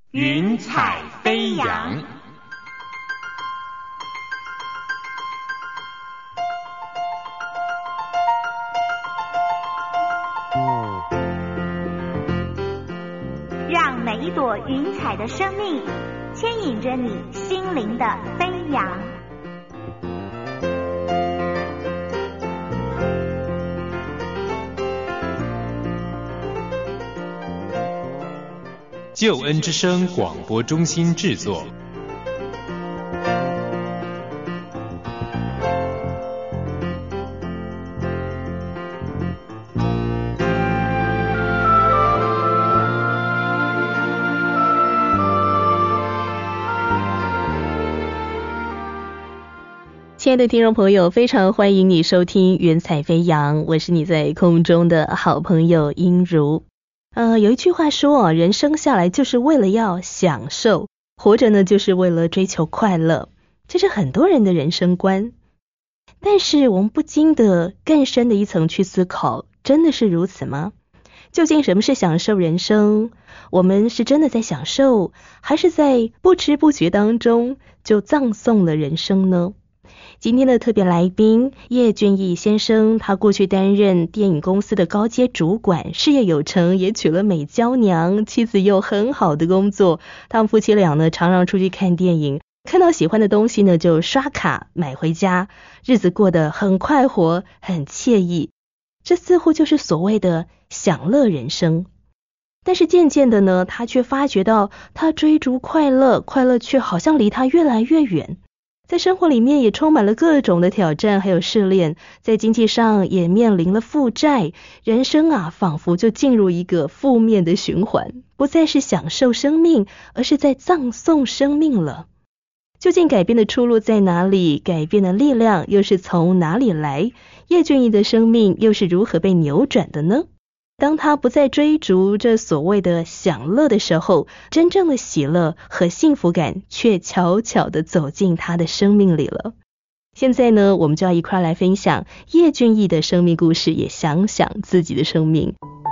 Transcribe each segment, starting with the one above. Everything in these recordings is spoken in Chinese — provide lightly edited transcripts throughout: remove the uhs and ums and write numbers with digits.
云彩飞扬。 让每一朵云彩的生命牵引着你心灵的飞扬。 救恩之声广播中心制作。 亲爱的听众朋友，非常欢迎你收听云彩飞扬，我是你在空中的好朋友英如。有一句话说，人生下来就是为了要享受，活着呢就是为了追求快乐，这是很多人的人生观。但是我们不禁的更深的一层去思考，真的是如此吗？究竟什么是享受人生？我们是真的在享受，还是在不知不觉当中就葬送了人生呢？今天的特别来宾叶俊义先生，他过去担任电影公司的高阶主管，事业有成，也娶了美娇娘，妻子又很好的工作。他们夫妻俩呢，常常出去看电影，看到喜欢的东西呢，就刷卡买回家，日子过得很快活，很惬意。这似乎就是所谓的享乐人生。但是渐渐的呢，他却发觉到，他追逐快乐，快乐却好像离他越来越远。在生活里面也充满了各种的挑战还有试炼，在经济上也面临了负债，人生仿佛就进入一个负面的循环，不再是享受生命，而是在葬送生命了。究竟改变的出路在哪里？改变的力量又是从哪里来？叶俊义的生命又是如何被扭转的呢？当他不再追逐这所谓的享乐的时候，真正的喜乐和幸福感却悄悄地走进他的生命里了。现在呢，我们就要一块来分享叶俊义的生命故事，也想想自己的生命。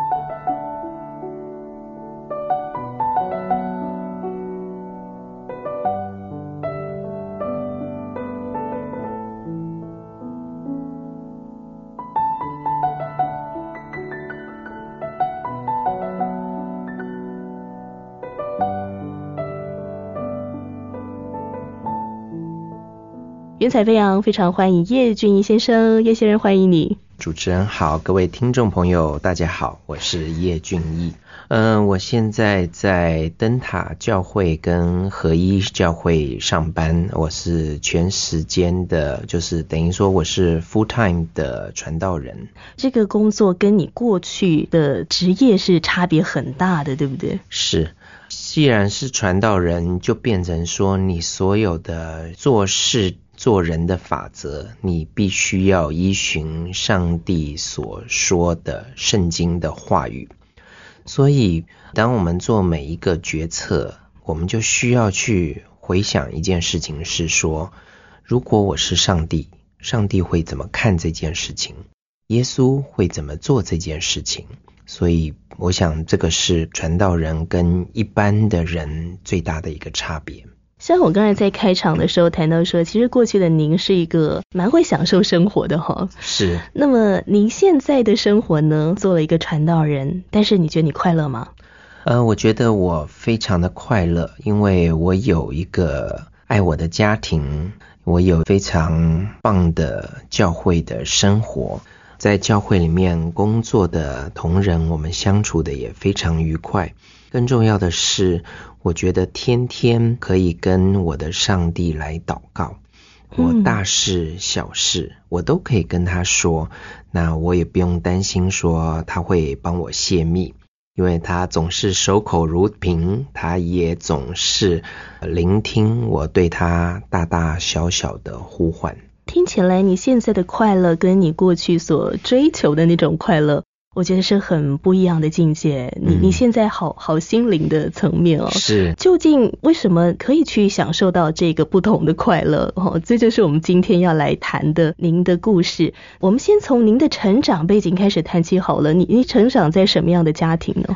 云彩飞扬，非常欢迎叶俊义先生，叶先生欢迎你。 主持人好，各位听众朋友大家好，我是叶俊义。我现在在灯塔教会跟合一教会上班，我是全时间的，就是等于说我是 full time 的传道人。 这个工作跟你过去的职业是差别很大的，对不对？ 是，既然是传道人，就变成说你所有的做事做人的法则，你必须要依循上帝所说的圣经的话语。所以当我们做每一个决策，我们就需要去回想一件事情，是说如果我是上帝，上帝会怎么看这件事情？耶稣会怎么做这件事情？所以我想这个是传道人跟一般的人最大的一个差别。 像我刚才在开场的时候谈到说，其实过去的您是一个蛮会享受生活的哈。 是。 那么您现在的生活呢，做了一个传道人，但是你觉得你快乐吗？ 我觉得我非常的快乐，因为我有一个爱我的家庭，我有非常棒的教会的生活，在教会里面工作的同仁，我们相处的也非常愉快。更重要的是，我觉得天天可以跟我的上帝来祷告，我大事小事我都可以跟他说，那我也不用担心说他会帮我泄密，因为他总是守口如瓶，他也总是聆听我对他大大小小的呼唤。 听起来你现在的快乐跟你过去所追求的那种快乐，我觉得是很不一样的境界。你现在好心灵的层面哦。 是。 究竟为什么可以去享受到这个不同的快乐哦？这就是我们今天要来谈的您的故事。我们先从您的成长背景开始谈起好了。你成长在什么样的家庭呢？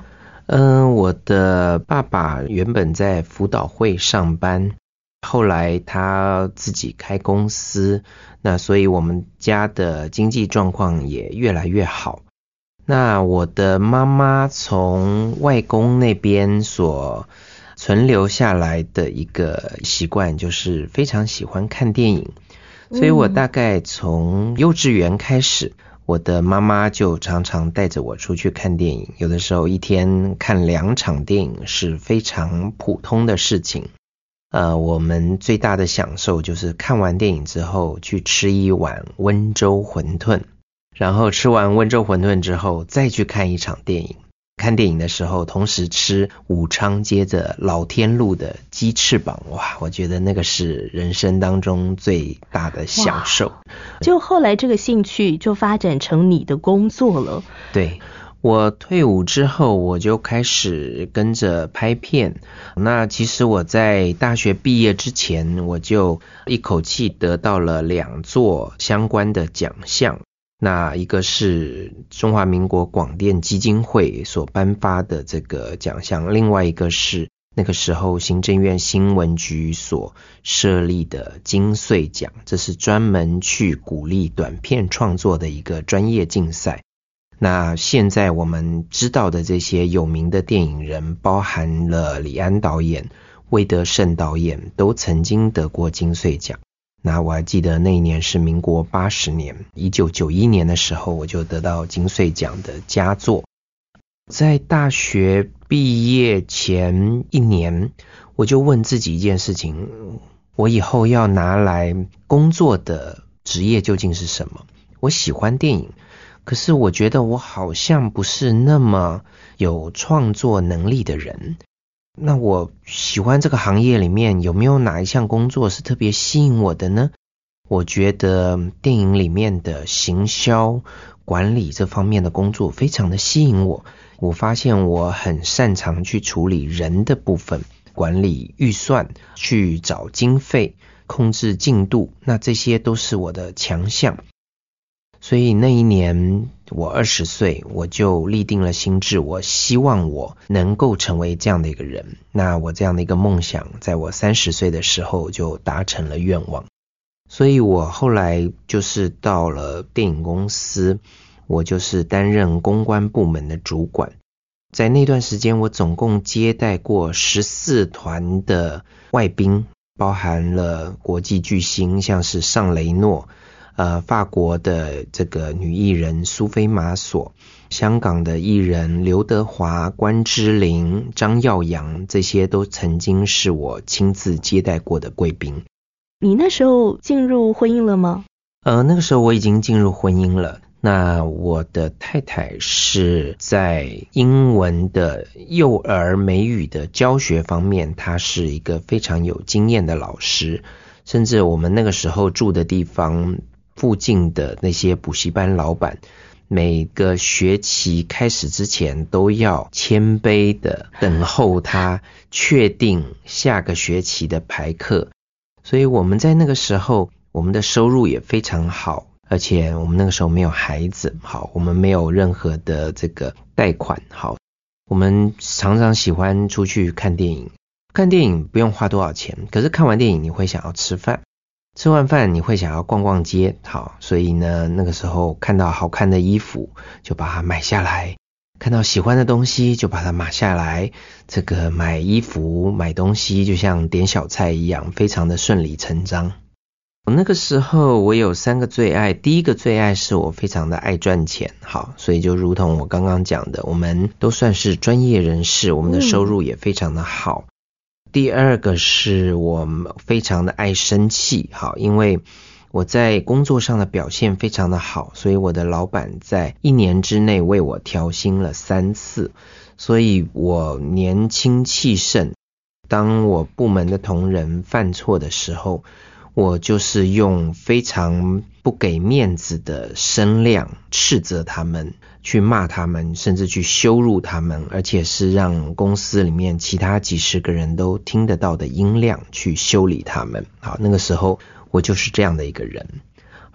我的爸爸原本在辅导会上班，后来他自己开公司，那所以我们家的经济状况也越来越好。那我的妈妈从外公那边所存留下来的一个习惯，就是非常喜欢看电影，所以我大概从幼稚园开始，我的妈妈就常常带着我出去看电影，有的时候一天看2场电影是非常普通的事情。我们最大的享受就是看完电影之后去吃一碗温州馄饨，然后吃完温州馄饨之后再去看一场电影。看电影的时候同时吃武昌街的老天路的鸡翅膀，哇，我觉得那个是人生当中最大的享受。 就后来这个兴趣就发展成你的工作了。 对，我退伍之后我就开始跟着拍片。那其实我在大学毕业之前，我就一口气得到了2座相关的奖项。那一个是中华民国广电基金会所颁发的这个奖项，另外一个是那个时候行政院新闻局所设立的金穗奖，这是专门去鼓励短片创作的一个专业竞赛。那现在我们知道的这些有名的电影人，包含了李安导演、魏德圣导演，都曾经得过金穗奖。那我还记得那一年是民国80年，1991年的时候，我就得到金穗奖的佳作。在大学毕业前1年，我就问自己一件事情，我以后要拿来工作的职业究竟是什么？我喜欢电影，可是我觉得我好像不是那么有创作能力的人。那我喜欢这个行业里面有没有哪一项工作是特别吸引我的呢？我觉得电影里面的行销管理这方面的工作非常的吸引我。我发现我很擅长去处理人的部分，管理预算，去找经费，控制进度，那这些都是我的强项。所以那一年我20岁，我就立定了心志，我希望我能够成为这样的一个人。那我这样的一个梦想，在我30岁的时候就达成了愿望。所以我后来就是到了电影公司，我就是担任公关部门的主管。在那段时间，我总共接待过14团的外宾，包含了国际巨星，像是尚雷诺，法国的这个女艺人苏菲玛索，香港的艺人刘德华、关之琳、张耀扬，这些都曾经是我亲自接待过的贵宾。 你那时候进入婚姻了吗？ 那个时候我已经进入婚姻了。那我的太太是在英文的幼儿美语的教学方面，她是一个非常有经验的老师，甚至我们那个时候住的地方附近的那些补习班老板，每个学期开始之前都要谦卑的等候他确定下个学期的排课。所以我们在那个时候，我们的收入也非常好，而且我们那个时候没有孩子，好，我们没有任何的这个贷款，好，我们常常喜欢出去看电影。看电影不用花多少钱，可是看完电影你会想要吃饭，吃完饭你会想要逛逛街，好，所以呢，那个时候看到好看的衣服就把它买下来，看到喜欢的东西就把它买下来。这个买衣服买东西就像点小菜一样，非常的顺理成章。那个时候我有3个最爱，第一个最爱是我非常的爱赚钱，好，所以就如同我刚刚讲的，我们都算是专业人士，我们的收入也非常的好。第2个是我非常的爱生气，好，因为我在工作上的表现非常的好，所以我的老板在1年之内为我调薪了3次，所以我年轻气盛。当我部门的同仁犯错的时候，我就是用非常不给面子的声量斥责他们，去骂他们，甚至去羞辱他们，而且是让公司里面其他几十个人都听得到的音量去修理他们。好，那个时候我就是这样的一个人。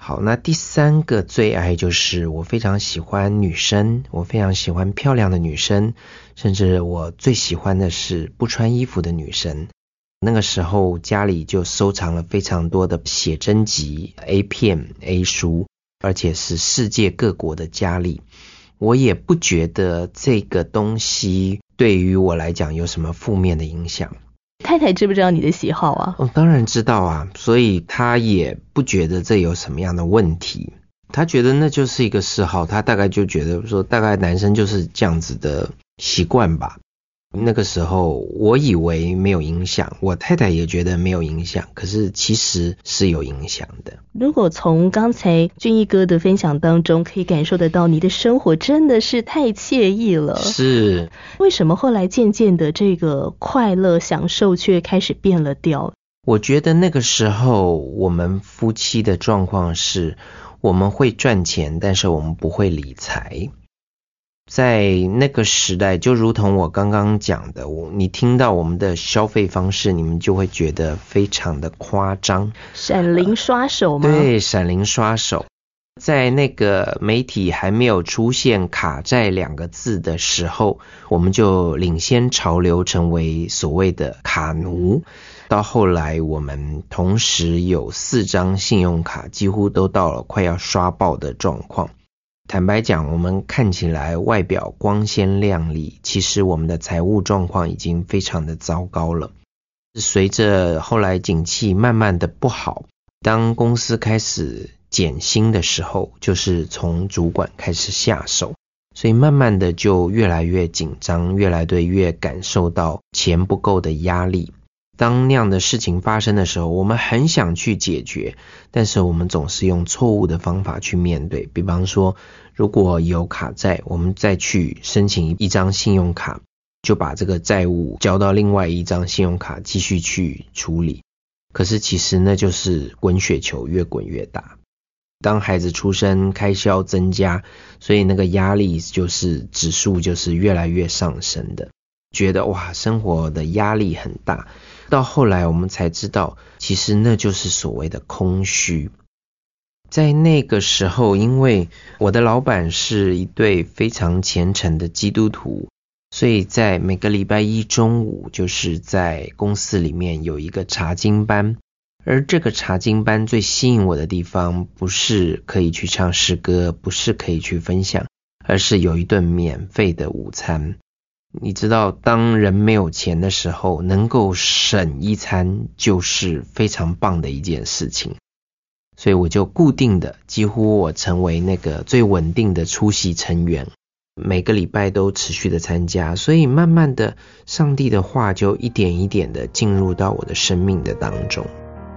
好，那第3个最爱就是我非常喜欢女生，我非常喜欢漂亮的女生，甚至我最喜欢的是不穿衣服的女生。那个时候家里就收藏了非常多的写真集、A 片、A 书，而且是世界各国的佳丽。我也不觉得这个东西对于我来讲有什么负面的影响。 太太知不知道你的喜好啊？ 当然知道啊，所以她也不觉得这有什么样的问题。她觉得那就是一个嗜好，她大概就觉得说大概男生就是这样子的习惯吧。那个时候我以为没有影响，我太太也觉得没有影响，可是其实是有影响的。 如果从刚才俊逸哥的分享当中可以感受得到，你的生活真的是太惬意了。 是。 为什么后来渐渐的这个快乐享受却开始变了调？ 我觉得那个时候我们夫妻的状况是，我们会赚钱，但是我们不会理财。在那个时代，就如同我刚刚讲的，你听到我们的消费方式，你们就会觉得非常的夸张。 闪灵刷手吗？ 对，闪灵刷手。在那个媒体还没有出现卡债2个字的时候，我们就领先潮流成为所谓的卡奴。到后来我们同时有4张信用卡，几乎都到了快要刷爆的状况。坦白讲，我们看起来外表光鲜亮丽，其实我们的财务状况已经非常的糟糕了。随着后来景气慢慢的不好，当公司开始减薪的时候，就是从主管开始下手，所以慢慢的就越来越紧张，越来越感受到钱不够的压力。当那样的事情发生的时候，我们很想去解决，但是我们总是用错误的方法去面对。比方说，如果有卡债，我们再去申请1张信用卡，就把这个债务交到另外1张信用卡继续去处理。可是其实那就是滚雪球，越滚越大。当孩子出生，开销增加，所以那个压力就是指数就是越来越上升的，觉得哇，生活的压力很大。到后来我们才知道，其实那就是所谓的空虚。在那个时候，因为我的老板是一对非常虔诚的基督徒，所以在每个礼拜1中午，就是在公司里面有一个查经班。而这个查经班最吸引我的地方，不是可以去唱诗歌，不是可以去分享，而是有一顿免费的午餐。你知道，当人没有钱的时候，能够省一餐就是非常棒的一件事情。所以我就固定的，几乎我成为那个最稳定的出席成员，每个礼拜都持续的参加，所以慢慢的，上帝的话就一点一点的进入到我的生命的当中。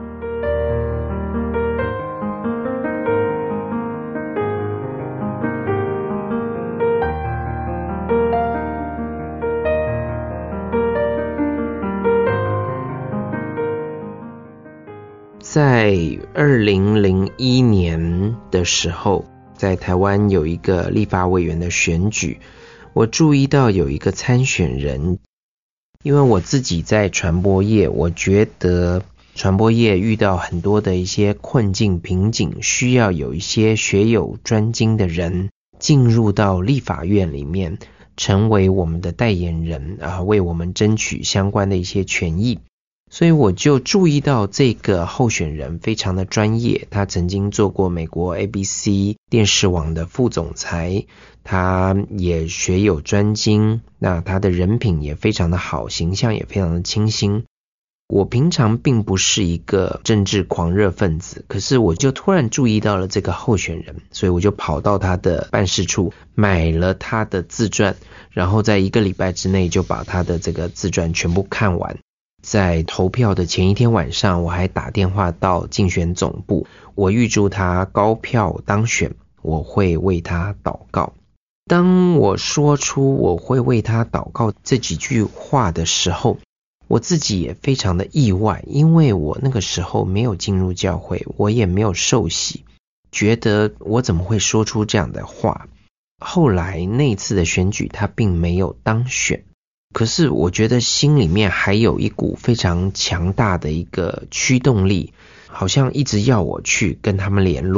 在2001年的时候，在台湾有一个立法委员的选举，我注意到有一个参选人。因为我自己在传播业，我觉得传播业遇到很多的一些困境瓶颈，需要有一些学有专精的人进入到立法院里面，成为我们的代言人，为我们争取相关的一些权益。所以我就注意到这个候选人非常的专业，他曾经做过美国 ABC 电视网的副总裁，他也学有专精，那他的人品也非常的好，形象也非常的清新。我平常并不是一个政治狂热分子，可是我就突然注意到了这个候选人，所以我就跑到他的办事处买了他的自传，然后在1个礼拜之内就把他的这个自传全部看完。在投票的前一天晚上，我还打电话到竞选总部，我预祝他高票当选，我会为他祷告。当我说出我会为他祷告这几句话的时候，我自己也非常的意外，因为我那个时候没有进入教会，我也没有受洗，觉得我怎么会说出这样的话。后来那一次的选举他并没有当选，可是我觉得心里面还有一股非常强大的一个驱动力，好像一直要我去跟他们联络。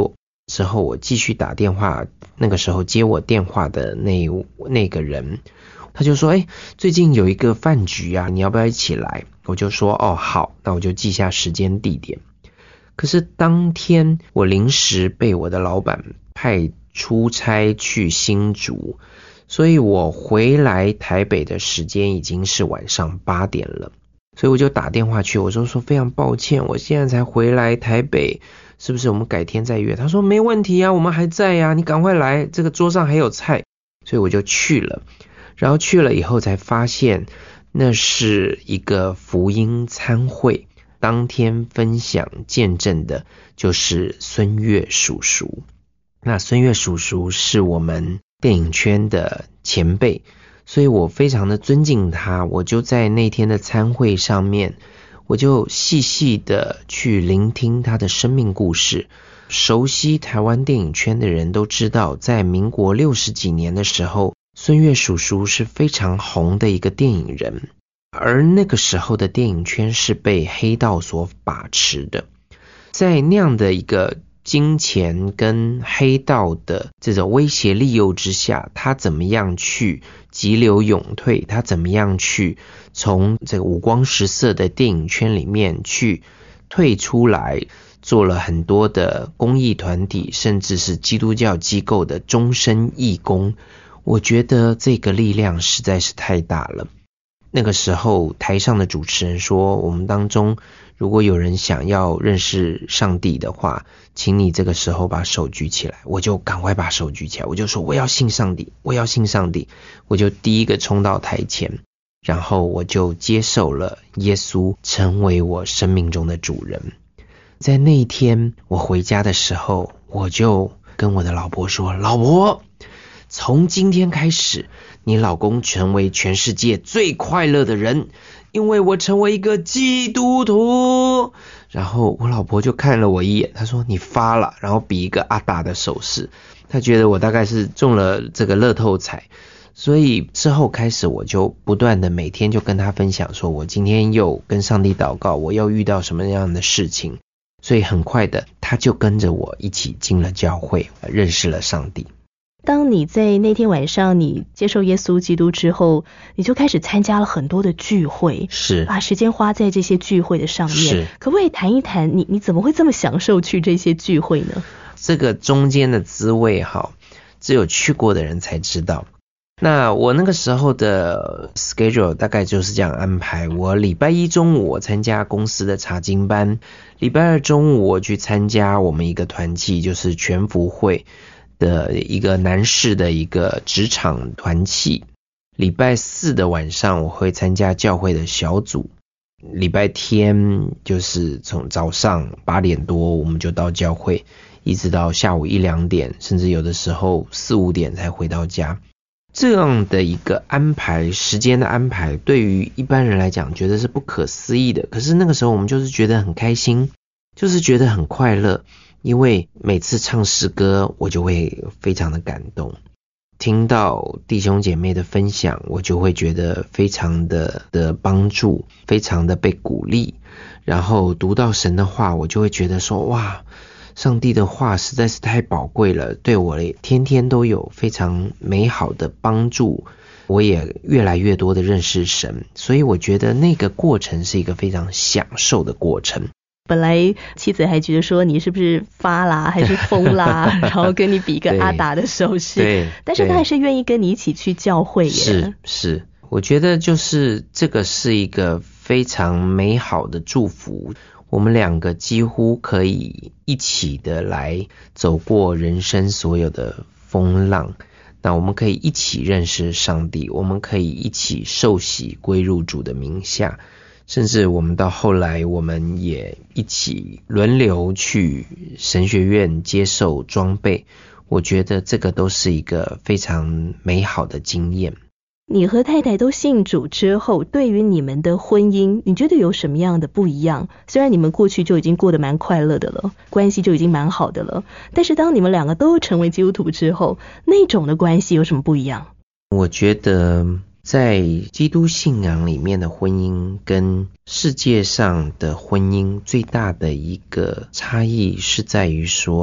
之后我继续打电话，那个时候接我电话的那个人，他就说最近有一个饭局啊，你要不要一起来？我就说好，那我就记下时间地点。可是当天我临时被我的老板派出差去新竹，所以我回来台北的时间已经是晚上8点了，所以我就打电话去，我就说非常抱歉，我现在才回来台北，是不是我们改天再约？他说没问题啊，我们还在啊，你赶快来，这个桌上还有菜。所以我就去了，然后去了以后才发现那是一个福音餐会，当天分享见证的就是孙越叔叔。那孙越叔叔是我们电影圈的前辈，所以我非常的尊敬他。我就在那天的餐会上面，我就细细的去聆听他的生命故事。熟悉台湾电影圈的人都知道，在民国60几年的时候，孙越叔叔是非常红的一个电影人，而那个时候的电影圈是被黑道所把持的。在那样的一个金钱跟黑道的这种威胁利诱之下，他怎么样去急流勇退，他怎么样去从这个五光十色的电影圈里面去退出来，做了很多的公益团体甚至是基督教机构的终身义工。我觉得这个力量实在是太大了。那个时候台上的主持人说，我们当中如果有人想要认识上帝的话，请你这个时候把手举起来。我就赶快把手举起来，我就说我要信上帝，我要信上帝。我就第一个冲到台前，然后我就接受了耶稣成为我生命中的主人。在那一天我回家的时候，我就跟我的老婆说，老婆，从今天开始，你老公成为全世界最快乐的人，因为我成为一个基督徒。然后我老婆就看了我一眼，她说你发了，然后比一个阿达的手势，她觉得我大概是中了这个乐透彩。所以之后开始我就不断的每天就跟她分享说，我今天又跟上帝祷告，我又遇到什么样的事情。所以很快的她就跟着我一起进了教会，认识了上帝。 当你在那天晚上你接受耶稣基督之后，你就开始参加了很多的聚会， 是把时间花在这些聚会的上面。 是， 可不可以谈一谈你怎么会这么享受去这些聚会呢？ 这个中间的滋味只有去过的人才知道。那我那个时候的 schedule 大概就是这样安排，我礼拜一中午我参加公司的查经班，礼拜二中午我去参加我们一个团契，就是全福会的一个男士的一个职场团契，礼拜四的晚上我会参加教会的小组，礼拜天就是从早上8点多我们就到教会，一直到下午1、2点，甚至有的时候4、5点才回到家。这样的一个安排，时间的安排，对于一般人来讲觉得是不可思议的，可是那个时候我们就是觉得很开心，就是觉得很快乐。因为每次唱诗歌我就会非常的感动，听到弟兄姐妹的分享我就会觉得非常的帮助，非常的被鼓励，然后读到神的话我就会觉得说，哇，上帝的话实在是太宝贵了，对我天天都有非常美好的帮助，我也越来越多的认识神，所以我觉得那个过程是一个非常享受的过程。 本来妻子还觉得说你是不是发啦还是疯啦然后跟你比一个阿达的手势， 对， 但是他还是愿意跟你一起去教会耶。 是，我觉得就是这个是一个非常美好的祝福，我们两个几乎可以一起的来走过人生所有的风浪，那我们可以一起认识上帝，我们可以一起受洗归入主的名下，甚至我们到后来我们也一起轮流去神学院接受装备，我觉得这个都是一个非常美好的经验。 你和太太都信主之后，对于你们的婚姻你觉得有什么样的不一样？虽然你们过去就已经过得蛮快乐的了，关系就已经蛮好的了，但是当你们两个都成为基督徒之后，那种的关系有什么不一样？ 我觉得在基督信仰里面的婚姻跟世界上的婚姻最大的一个差异是在于说，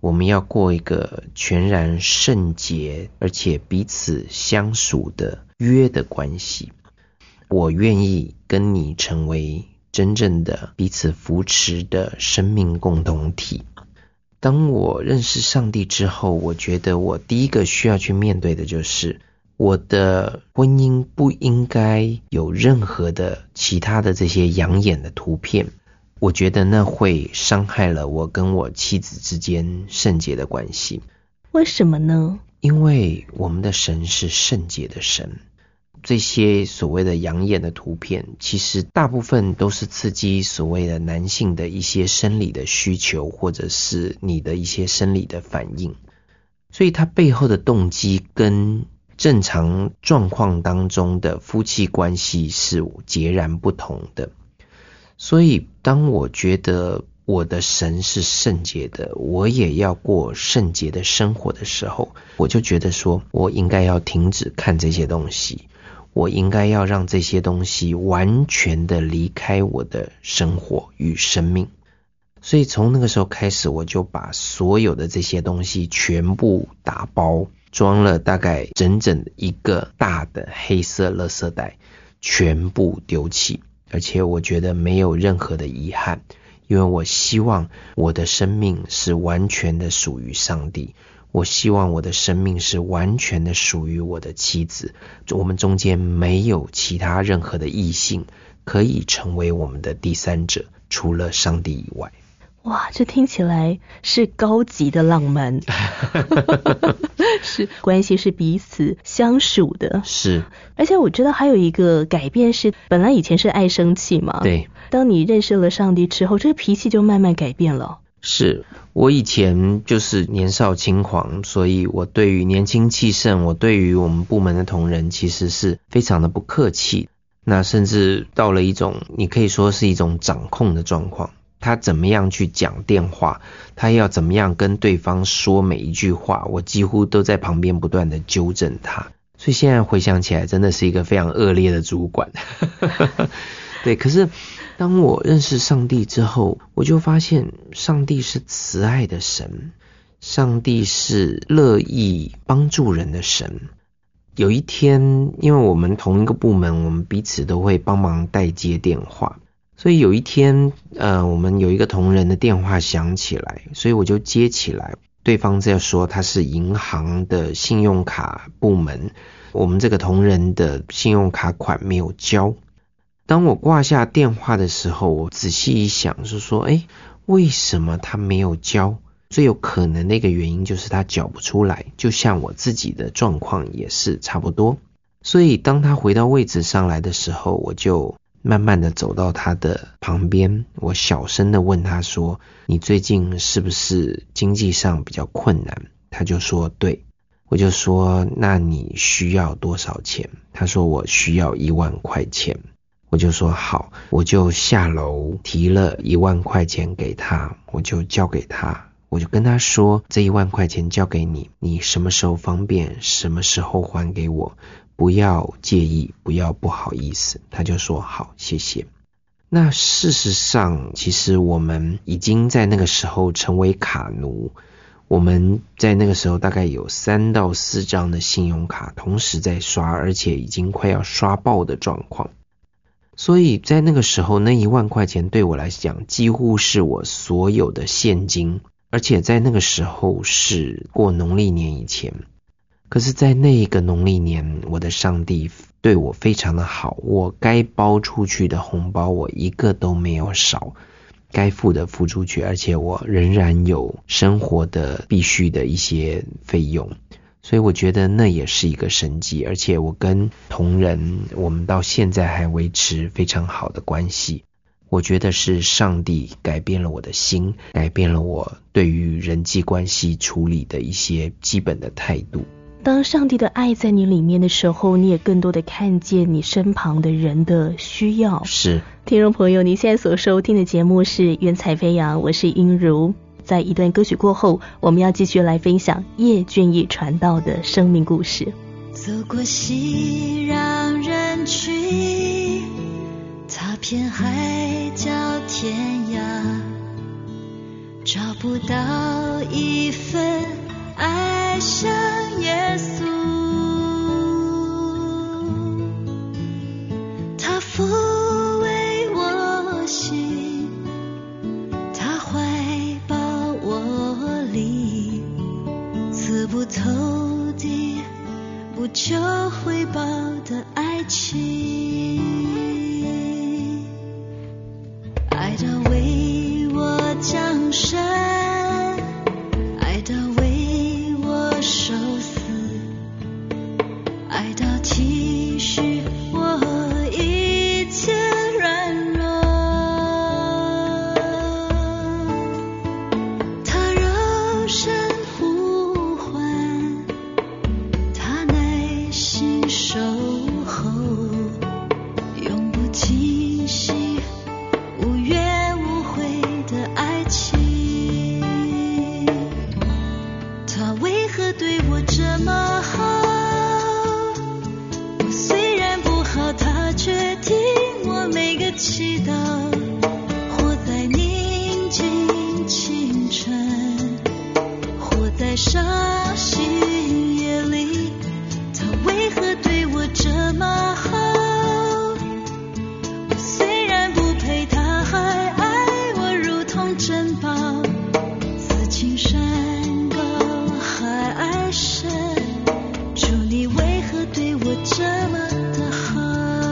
我们要过一个全然圣洁而且彼此相属的约的关系。我愿意跟你成为真正的彼此扶持的生命共同体。当我认识上帝之后，我觉得我第一个需要去面对的就是我的婚姻不应该有任何的其他的这些养眼的图片，我觉得那会伤害了我跟我妻子之间圣洁的关系。 为什么呢？ 因为我们的神是圣洁的神，这些所谓的养眼的图片，其实大部分都是刺激所谓的男性的一些生理的需求，或者是你的一些生理的反应，所以它背后的动机跟正常状况当中的夫妻关系是截然不同的。所以当我觉得我的神是圣洁的，我也要过圣洁的生活的时候，我就觉得说我应该要停止看这些东西，我应该要让这些东西完全的离开我的生活与生命。所以从那个时候开始，我就把所有的这些东西全部打包，装了大概整整一个大的黑色垃圾袋，全部丢弃。而且我觉得没有任何的遗憾，因为我希望我的生命是完全的属于上帝，我希望我的生命是完全的属于我的妻子，我们中间没有其他任何的异性可以成为我们的第三者，除了上帝以外。 哇，这听起来是高级的浪漫。是，关系是彼此相属的。 是， 而且我觉得还有一个改变是，本来以前是爱生气嘛， 对， 当你认识了上帝之后，这个脾气就慢慢改变了。 是，我以前就是年少轻狂，所以我对于年轻气盛，我对于我们部门的同仁其实是非常的不客气，那甚至到了一种你可以说是一种掌控的状况。他怎么样去讲电话，他要怎么样跟对方说每一句话，我几乎都在旁边不断的纠正他。所以现在回想起来，真的是一个非常恶劣的主管。对，可是当我认识上帝之后，我就发现上帝是慈爱的神，上帝是乐意帮助人的神。有一天，因为我们同一个部门，我们彼此都会帮忙代接电话，所以有一天我们有一个同仁的电话响起来，所以我就接起来，对方在说他是银行的信用卡部门，我们这个同仁的信用卡款没有交。当我挂下电话的时候，我仔细一想，是说为什么他没有交？最有可能的一个原因就是他缴不出来，就像我自己的状况也是差不多。所以当他回到位置上来的时候，我就慢慢的走到他的旁边，我小声的问他说，你最近是不是经济上比较困难？他就说对。我就说那你需要多少钱？他说我需要1万块钱。我就说好，我就下楼提了1万块钱给他，我就交给他，我就跟他说这1万块钱交给你，你什么时候方便什么时候还给我，不要介意，不要不好意思。他就说好，谢谢。那事实上其实我们已经在那个时候成为卡奴，我们在那个时候大概有3到4张的信用卡同时在刷，而且已经快要刷爆的状况。所以在那个时候，那1万块钱对我来讲几乎是我所有的现金，而且在那个时候是过农历年以前。可是在那一个农历年，我的上帝对我非常的好，我该包出去的红包我一个都没有少，该付的付出去，而且我仍然有生活的必须的一些费用。所以我觉得那也是一个神迹，而且我跟同仁我们到现在还维持非常好的关系。我觉得是上帝改变了我的心，改变了我对于人际关系处理的一些基本的态度。 当上帝的爱在你里面的时候，你也更多的看见你身旁的人的需要。 是， 听众朋友，你现在所收听的节目是云彩飞扬，我是英如。在一段歌曲过后，我们要继续来分享叶俊义传道的生命故事。 走过熙攘人群，踏遍海角天涯， 找不到一份爱像耶稣，他抚慰我心，他怀抱我里，刺不透的不求回报的爱情，爱到为我降生，爱到为我受死，爱到体恤我一切软弱，他柔声呼唤，他耐心守候，永不停息，无怨无悔的爱情。他为何对我这么好？我虽然不好，他却听我每个祈祷。活在宁静清晨，活在伤心夜里，他为何对我这么好？我虽然不配，他还爱我如同珍宝。此情山高海爱深，主你为何对我这么的好？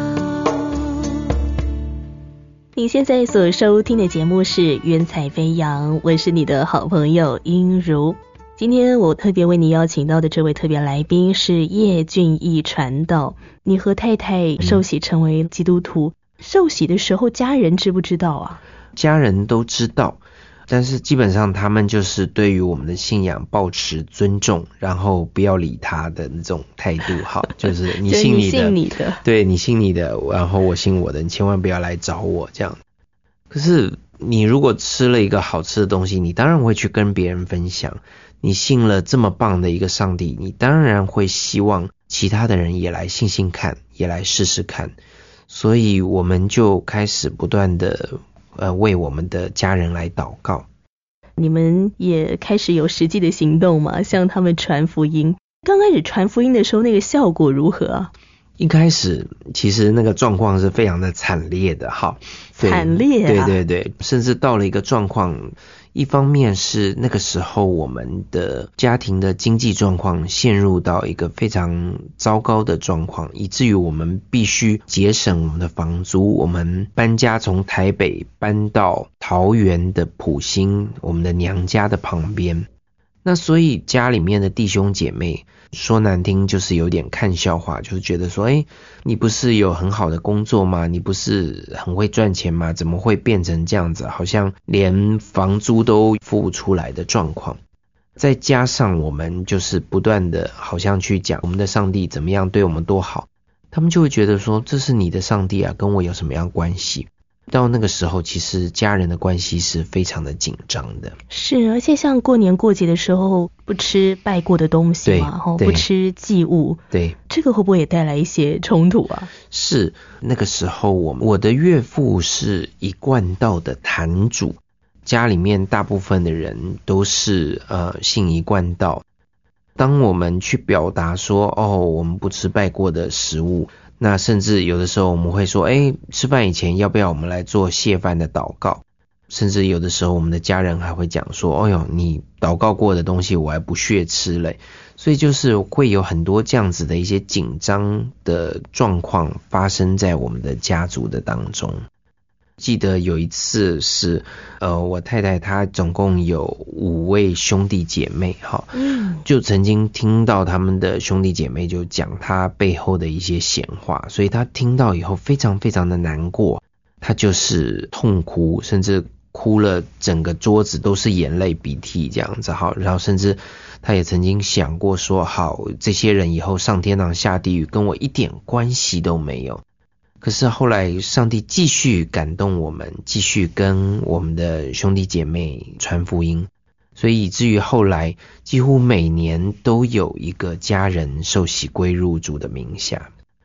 你现在所收听的节目是《云彩飞扬》，我是你的好朋友英如。今天我特别为你邀请到的这位特别来宾是叶俊义传道。你和太太受洗成为基督徒，受洗的时候家人知不知道啊？ 家人都知道，但是基本上他们就是对于我们的信仰抱持尊重，然后不要理他的那种态度。好，就是你信你的， 信你的， 对，你信你的，然后我信我的，你千万不要来找我这样。可是你如果吃了一个好吃的东西，你当然会去跟别人分享。你信了这么棒的一个上帝，你当然会希望其他的人也来信信看，也来试试看。所以我们就开始不断的为我们的家人来祷告。 你们也开始有实际的行动吗？向他们传福音。刚开始传福音的时候，那个效果如何啊？ 一开始其实那个状况是非常的惨烈的，好， 惨烈啊， 对对对，甚至到了一个状况，一方面是那个时候我们的家庭的经济状况陷入到一个非常糟糕的状况，以至于我们必须节省我们的房租，我们搬家从台北搬到桃园的埔心，我们的娘家的旁边。那所以家里面的弟兄姐妹说难听就是有点看笑话，就是觉得说你不是有很好的工作吗？你不是很会赚钱吗？怎么会变成这样子，好像连房租都付不出来的状况。再加上我们就是不断的好像去讲我们的上帝怎么样对我们多好，他们就会觉得说这是你的上帝啊，跟我有什么样关系？到那个时候其实家人的关系是非常的紧张的。 是，而且像过年过节的时候不吃拜过的东西嘛，不吃祭物， 对， 这个会不会也带来一些冲突啊？ 是，那个时候我的岳父是一贯道的坛主，家里面大部分的人都是信一贯道。当我们去表达说我们不吃拜过的食物，那甚至有的时候我们会说吃饭以前要不要我们来做谢饭的祷告，甚至有的时候我们的家人还会讲说你祷告过的东西我还不屑吃嘞。所以就是会有很多这样子的一些紧张的状况发生在我们的家族的当中。记得有一次是我太太她总共有5位兄弟姐妹，就曾经听到他们的兄弟姐妹就讲她背后的一些闲话，所以她听到以后非常非常的难过，她就是痛哭，甚至哭了整个桌子都是眼泪鼻涕这样子。然后甚至她也曾经想过说这些人以后上天堂下地狱跟我一点关系都没有。可是后来上帝继续感动我们，继续跟我们的兄弟姐妹传福音，所以以至于后来几乎每年都有一个家人受洗归入主的名下。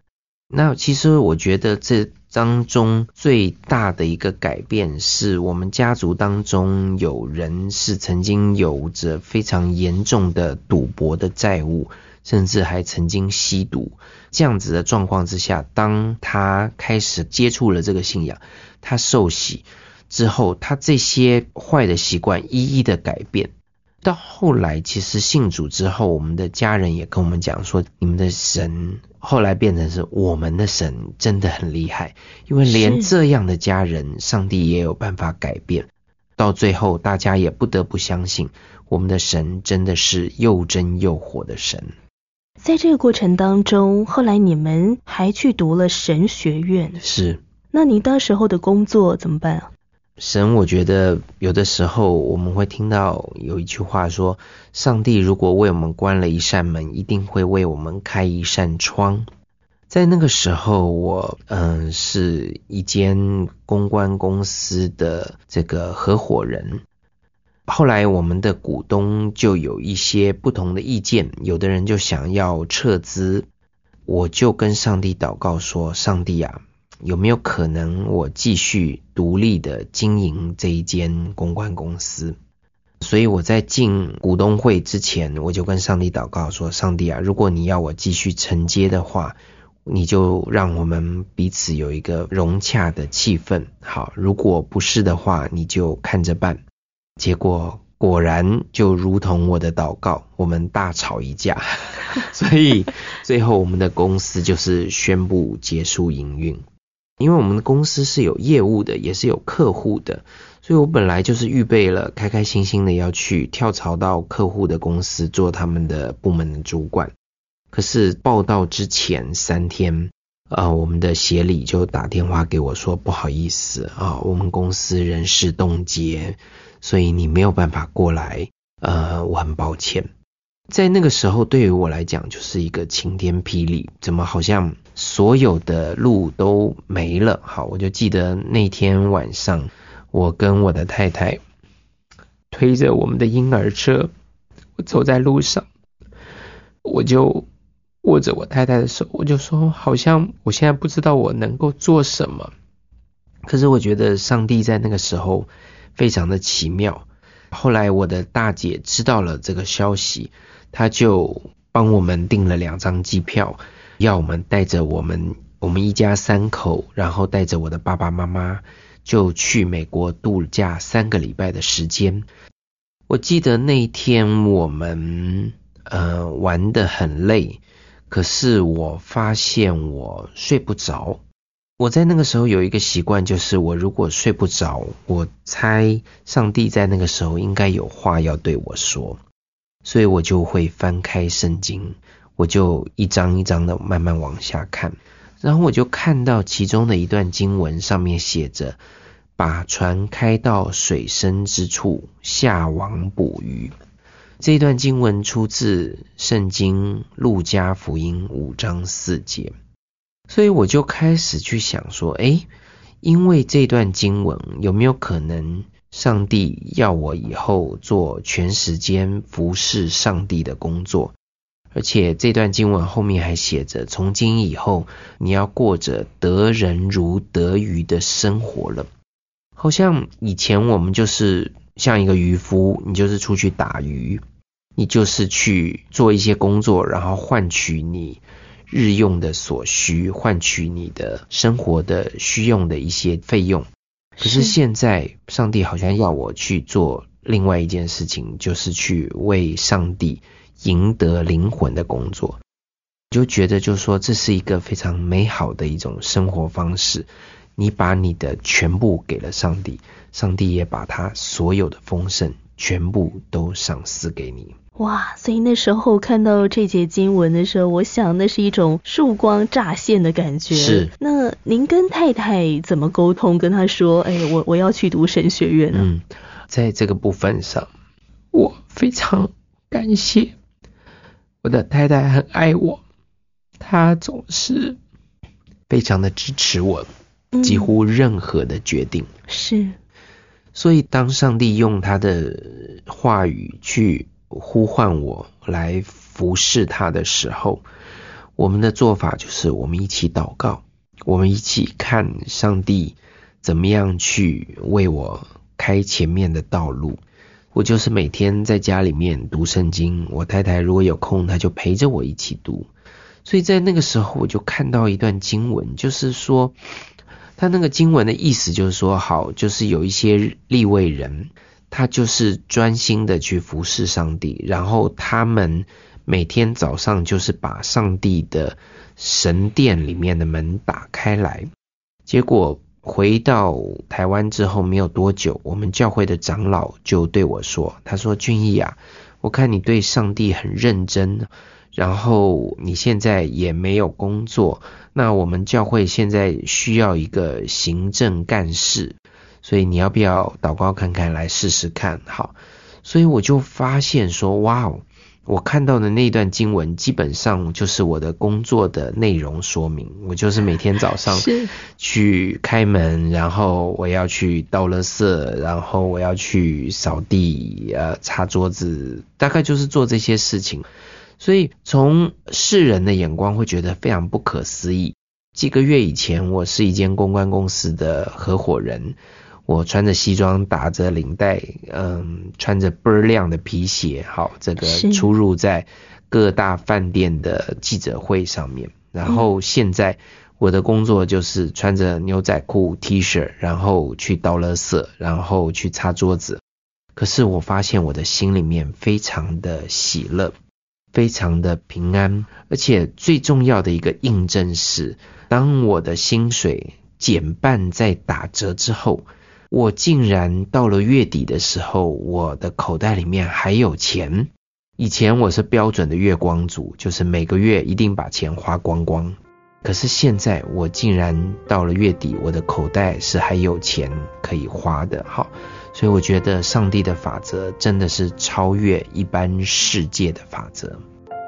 那其实我觉得这当中最大的一个改变是我们家族当中有人是曾经有着非常严重的赌博的债务，甚至还曾经吸毒。这样子的状况之下，当他开始接触了这个信仰，他受洗之后，他这些坏的习惯一一的改变。到后来其实信主之后，我们的家人也跟我们讲说，你们的神后来变成是我们的神，真的很厉害，因为连这样的家人，上帝也有办法改变。到最后大家也不得不相信，我们的神真的是又真又活的神。 在这个过程当中，后来你们还去读了神学院。 是。 那你当时候的工作怎么办啊？ 神，我觉得有的时候我们会听到有一句话说，上帝如果为我们关了一扇门，一定会为我们开一扇窗。在那个时候，我是一间公关公司的这个合伙人。后来我们的股东就有一些不同的意见，有的人就想要撤资，我就跟上帝祷告说，上帝啊，有没有可能我继续独立的经营这一间公关公司？所以我在进股东会之前，我就跟上帝祷告说，上帝啊，如果你要我继续承接的话，你就让我们彼此有一个融洽的气氛。好，如果不是的话，你就看着办。结果果然就如同我的祷告，我们大吵一架所以最后我们的公司就是宣布结束营运。因为我们的公司是有业务的，也是有客户的，所以我本来就是预备了开开心心的要去跳槽到客户的公司做他们的部门的主管。可是报到之前3天我们的协理就打电话给我说，不好意思我们公司人事冻结，所以你没有办法过来，我很抱歉。在那个时候对于我来讲就是一个晴天霹雳，怎么好像所有的路都没了。好，我就记得那天晚上，我跟我的太太推着我们的婴儿车，我走在路上，我就握着我太太的手，我就说，好像我现在不知道我能够做什么。可是我觉得上帝在那个时候非常的奇妙。后来我的大姐知道了这个消息，她就帮我们订了2张机票，要我们带着我们一家3口，然后带着我的爸爸妈妈就去美国度假3个礼拜的时间。我记得那一天我们玩得很累，可是我发现我睡不着。我在那个时候有一个习惯，就是我如果睡不着，我猜上帝在那个时候应该有话要对我说，所以我就会翻开圣经，我就一张一张的慢慢往下看，然后我就看到其中的一段经文，上面写着，把船开到水深之处，下网捕鱼。这一段经文出自圣经路加福音5章4节。所以我就开始去想说，因为这段经文有没有可能上帝要我以后做全时间服侍上帝的工作，而且这段经文后面还写着，从今以后你要过着得人如得鱼的生活了。好像以前我们就是像一个渔夫，你就是出去打鱼，你就是去做一些工作，然后换取你日用的所需，换取你的生活的需用的一些费用。可是现在上帝好像要我去做另外一件事情，就是去为上帝赢得灵魂的工作。就觉得就是说，这是一个非常美好的一种生活方式。你把你的全部给了上帝，上帝也把他所有的丰盛全部都赏赐给你。 哇，所以那时候看到这节经文的时候，我想那是一种曙光乍现的感觉。 是。 那您跟太太怎么沟通，跟她说我要去读神学院呢？ 在这个部分上，我非常感谢我的太太，很爱我，她总是非常的支持我几乎任何的决定。 是。 所以当上帝用他的话语去呼唤我来服侍他的时候， 我们的做法就是我们一起祷告，我们一起看上帝怎么样去为我开前面的道路。我就是每天在家里面读圣经，我太太如果有空，她就陪着我一起读。所以在那个时候我就看到一段经文，就是说他那个经文的意思就是说，好，就是有一些利未人，他就是专心的去服侍上帝，然后他们每天早上就是把上帝的神殿里面的门打开来。结果回到台湾之后没有多久，我们教会的长老就对我说，他说，俊毅啊，我看你对上帝很认真，然后你现在也没有工作，那我们教会现在需要一个行政干事，所以你要不要祷告看看，来试试看。好，所以我就发现说，哇，我看到的那段经文基本上就是我的工作的内容说明。我就是每天早上去开门，然后我要去倒垃圾，然后我要去扫地，擦桌子，大概就是做这些事情。所以从世人的眼光会觉得非常不可思议。几个月以前，我是一间公关公司的合伙人，我穿着西装，打着领带，穿着倍儿亮的皮鞋，好，这个出入在各大饭店的记者会上面。然后现在我的工作就是穿着牛仔裤 T 恤，然后去倒垃圾，然后去擦桌子。可是我发现我的心里面非常的喜乐，非常的平安，而且最重要的一个印证是，当我的薪水减半在打折之后，我竟然到了月底的时候，我的口袋里面还有钱。以前我是标准的月光族，就是每个月一定把钱花光光。可是现在我竟然到了月底，我的口袋是还有钱可以花的。好，所以我觉得上帝的法则真的是超越一般世界的法则。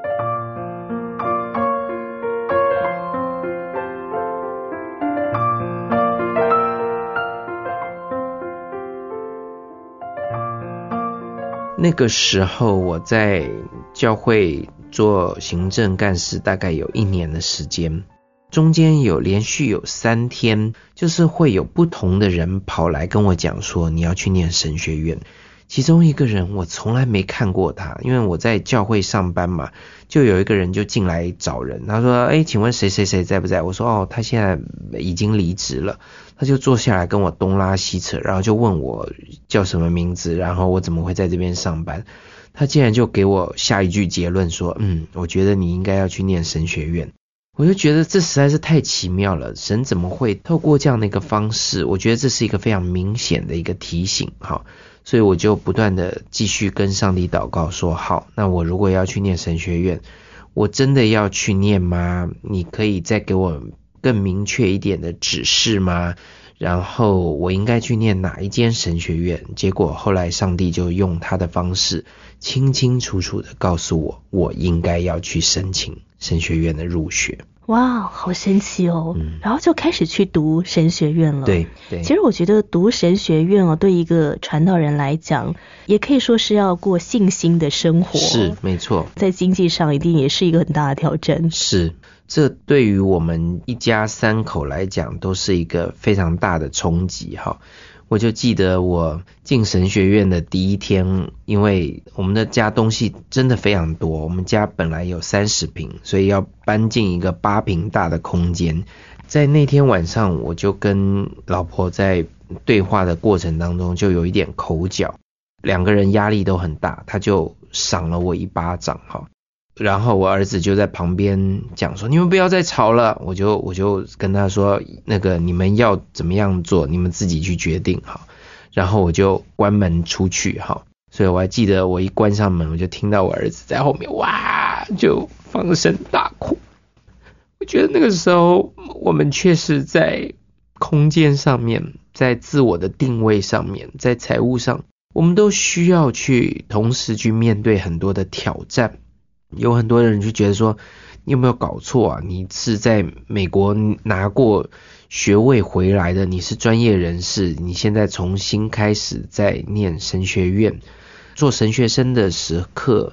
那个时候我在教会做行政干事大概有1年的时间，中间连续有3天，就是会有不同的人跑来跟我讲说你要去念神学院。其中一个人我从来没看过他，因为我在教会上班嘛，就有一个人就进来找人，他说请问谁谁谁在不在？我说他现在已经离职了。他就坐下来跟我东拉西扯，然后就问我叫什么名字，然后我怎么会在这边上班。他竟然就给我下一句结论说，我觉得你应该要去念神学院。我就觉得这实在是太奇妙了，神怎么会透过这样的一个方式？我觉得这是一个非常明显的一个提醒。好，所以我就不断的继续跟上帝祷告说，好，那我如果要去念神学院，我真的要去念吗？你可以再给我更明确一点的指示吗？然后我应该去念哪一间神学院？结果后来上帝就用他的方式清清楚楚的告诉我，我应该要去申请神学院的入学。 哇，好神奇哦！然后就开始去读神学院了。 对， 其实我觉得读神学院对一个传道人来讲，也可以说是要过信心的生活。 是，没错。在经济上一定也是一个很大的挑战。 是，这对于我们一家3口来讲都是一个非常大的冲击哈。我就记得我进神学院的第一天，因为我们的家东西真的非常多，我们家本来有30坪，所以要搬进一个8坪大的空间。在那天晚上，我就跟老婆在对话的过程当中就有一点口角，2个人压力都很大，他就赏了我一巴掌哈。然后我儿子就在旁边讲说，你们不要再吵了。我就跟他说，那个你们要怎么样做，你们自己去决定好。然后我就关门出去哈。所以我还记得我一关上门，我就听到我儿子在后面哇就放声大哭。我觉得那个时候我们确实在空间上面，在自我的定位上面，在财务上，我们都需要去同时去面对很多的挑战。有很多人就觉得说，你有没有搞错啊？你是在美国拿过学位回来的，你是专业人士，你现在重新开始在念神学院，做神学生的时刻，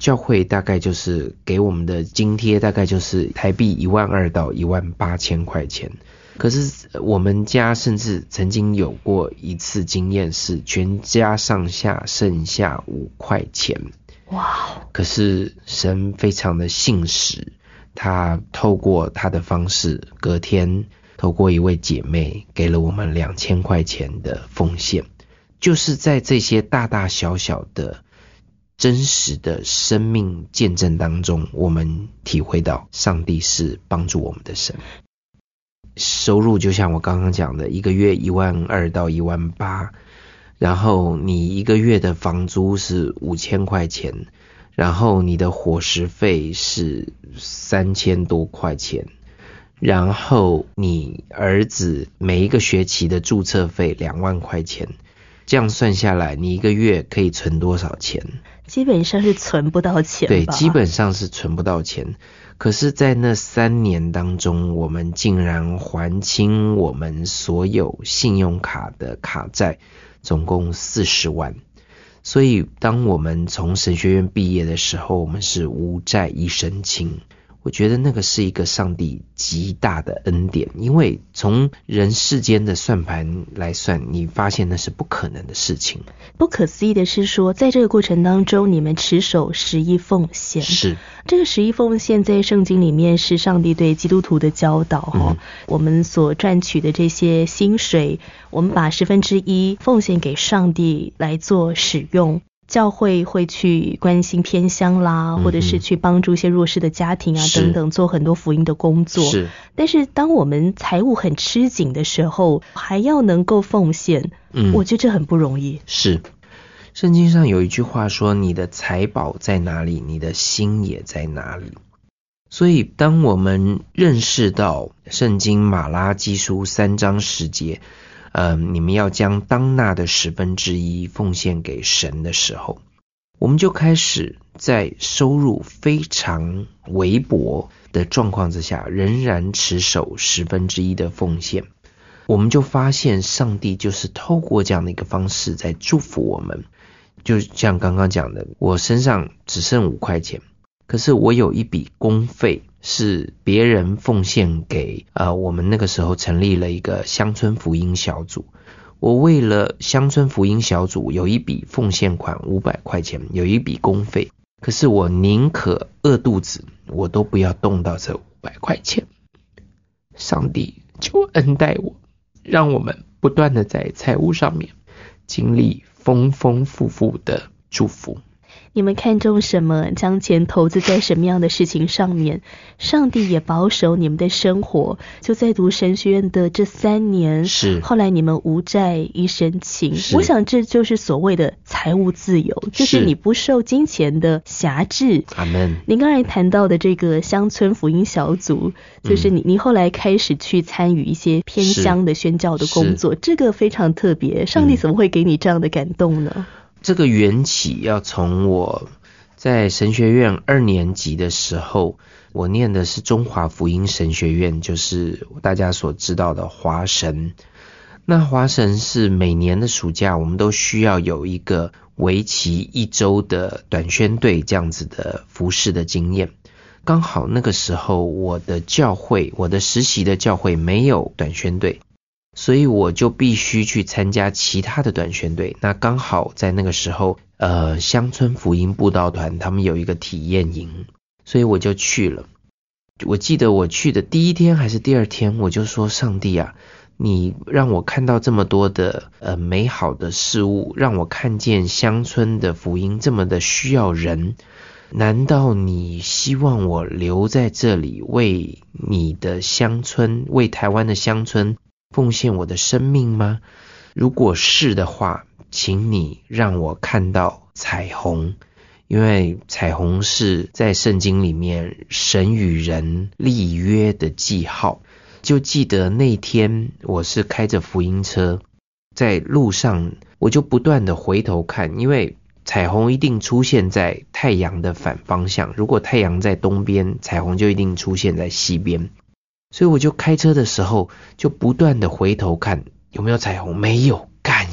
教会大概就是给我们的津贴大概就是台币12000到18000块钱。可是我们家甚至曾经有过一次经验是全家上下剩下5块钱。 哇！ 可是神非常的信实，他透过他的方式，隔天透过一位姐妹给了我们2000块钱的奉献。就是在这些大大小小的真实的生命见证当中，我们体会到上帝是帮助我们的神。收入就像我刚刚讲的，一个月12000到18000，然后你一个月的房租是5000块钱，然后你的伙食费是3000多块钱，然后你儿子每一个学期的注册费2万块钱，这样算下来你一个月可以存多少钱？ 基本上是存不到钱吧。 对，基本上是存不到钱。可是在那3年当中，我们竟然还清我们所有信用卡的卡债，总共40万。所以当我们从神学院毕业的时候，我们是无债一身轻。我觉得那个是一个上帝极大的恩典，因为从人世间的算盘来算，你发现那是不可能的事情。 不可思议的是说，在这个过程当中，你们持守11奉献。 是， 这个11奉献在圣经里面是上帝对基督徒的教导。我们所赚取的这些薪水，我们把1/10奉献给上帝来做使用。教会会去关心偏乡啦，或者是去帮助一些弱势的家庭啊等等，做很多福音的工作。 是， 但是当我们财务很吃紧的时候，还要能够奉献，我觉得这很不容易。 是，圣经上有一句话说，你的财宝在哪里，你的心也在哪里。所以当我们认识到圣经马拉基书3章10节你们要将当纳的1/10奉献给神的时候，我们就开始在收入非常微薄的状况之下，仍然持守1/10的奉献。我们就发现上帝就是透过这样的一个方式在祝福我们。就像刚刚讲的，我身上只剩5块钱，可是我有一笔公费是别人奉献给我们那个时候成立了一个乡村福音小组。我为了乡村福音小组有一笔奉献款500块钱，有一笔公费，可是我宁可饿肚子，我都不要动到这500块钱。上帝就恩待我，让我们不断的在财务上面经历丰丰富富的祝福。 你们看重什么，将钱投资在什么样的事情上面，上帝也保守你们的生活。就在读神学院的这3年， 是后来你们无债一身轻。我想这就是所谓的财务自由，就是你不受金钱的辖制。 阿们。 您刚才谈到的这个乡村福音小组，就是你后来开始去参与一些偏乡的宣教的工作，这个非常特别。上帝怎么会给你这样的感动呢？ 这个缘起要从我在神学院2年级的时候，我念的是中华福音神学院，就是大家所知道的华神。那华神是每年的暑假我们都需要有一个为期1周的短宣队这样子的服事的经验。刚好那个时候我的教会，我的实习的教会没有短宣队，所以我就必须去参加其他的短宣队。那刚好在那个时候乡村福音布道团他们有一个体验营，所以我就去了。我记得我去的第1天还是第2天，我就说，上帝啊，你让我看到这么多的美好的事物，让我看见乡村的福音这么的需要人，难道你希望我留在这里为你的乡村，为台湾的乡村奉献我的生命吗？如果是的话，请你让我看到彩虹，因为彩虹是在圣经里面神与人立约的记号。就记得那天我是开着福音车，在路上我就不断的回头看，因为彩虹一定出现在太阳的反方向，如果太阳在东边，彩虹就一定出现在西边。所以我就开车的时候就不断的回头看有没有彩虹，没有，感